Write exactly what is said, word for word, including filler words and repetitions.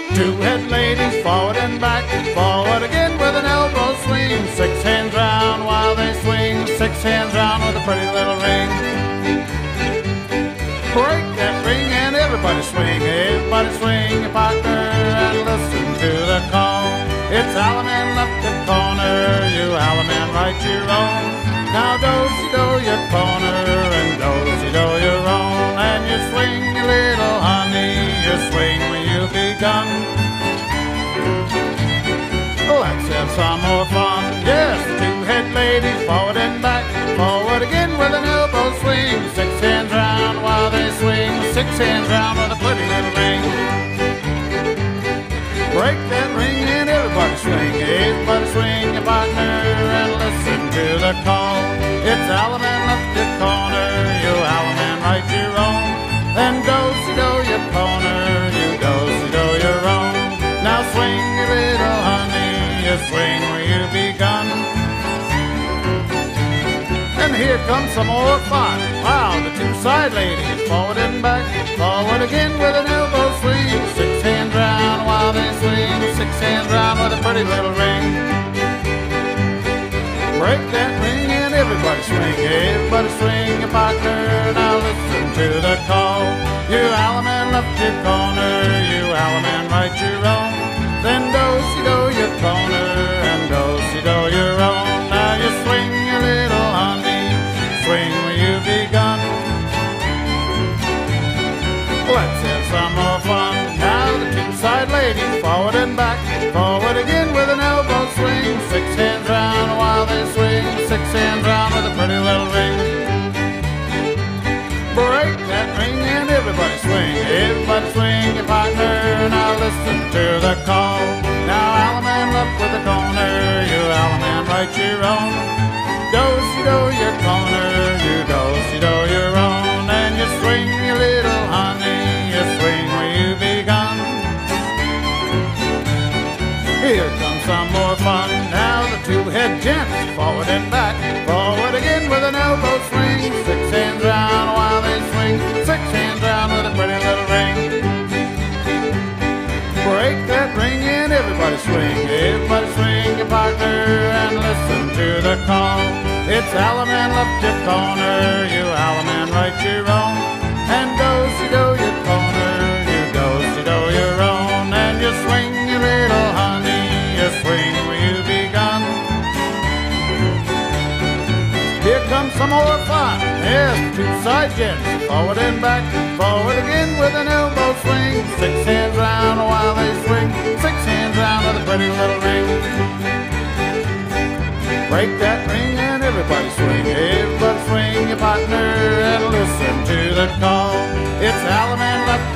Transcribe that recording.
Two head ladies, forward and back, forward again with an elbow swing. Six hands round while they swing, six hands round with a pretty little ring. Break that ring and everybody swing, everybody swing your partner and listen to the call. It's Alaman left the corner, you Alaman right your own. Now do-si-do your corner and do-si-do your own. And you swing your little honey, you swing when you begun. Let's have some more fun. Yes, two head ladies, forward and back, forward again with an elbow swing. Six hands round while they swing, six hands round with a pretty little ring. Break that ring and everybody swing, everybody swing your partner and listen to the call. It's Alaman left your corner, you Alaman right your own. Then do-si-do your corner, you do-si-do your own. Now swing your little honey, you swing where you begun. And here comes some more fun. Wow, the two side ladies, forward and back, forward again with an elbow swing. Six hands round while they swing, six hands round with a pretty little ring. Break that ring and everybody swing, everybody swing your partner. Now listen to the call. You Alaman left your corner, you Alaman right your own. Then do-si-do your corner and do-si-do your own. Now you swing your little honey, swing where you begun. Let's have some more fun. Now the two side ladies, forward and back, forward again with an elbow swing. Six hands round while they swing, six hands round with a pretty little ring. Break that ring and everybody swing, everybody swing your partner. Now listen to the call. Now Alaman left with the corner, you Alaman right your own. Do-si-do your corner, you do-si-do your own. And you swing your little honey, you swing where you begun. Here comes some more fun. Now the two head gents, forward and back, forward again with an elbow swing. Six hands round while they swing, six hands round with a pretty little ring. Break that ring and everybody swing, everybody swing your partner and listen to the call. It's Alaman left your corner, you Alaman right your own. And do-si-do your corner, you do-si-do your own. And you swing your little honey, you swing where you begun. Here comes some more fun. Yes, two side gents, forward and back, forward again with an elbow swing. Six hands round while they swing, six hands round with a pretty little ring. Break that ring and everybody swing, everybody swing your partner and listen to the call. It's Alaman left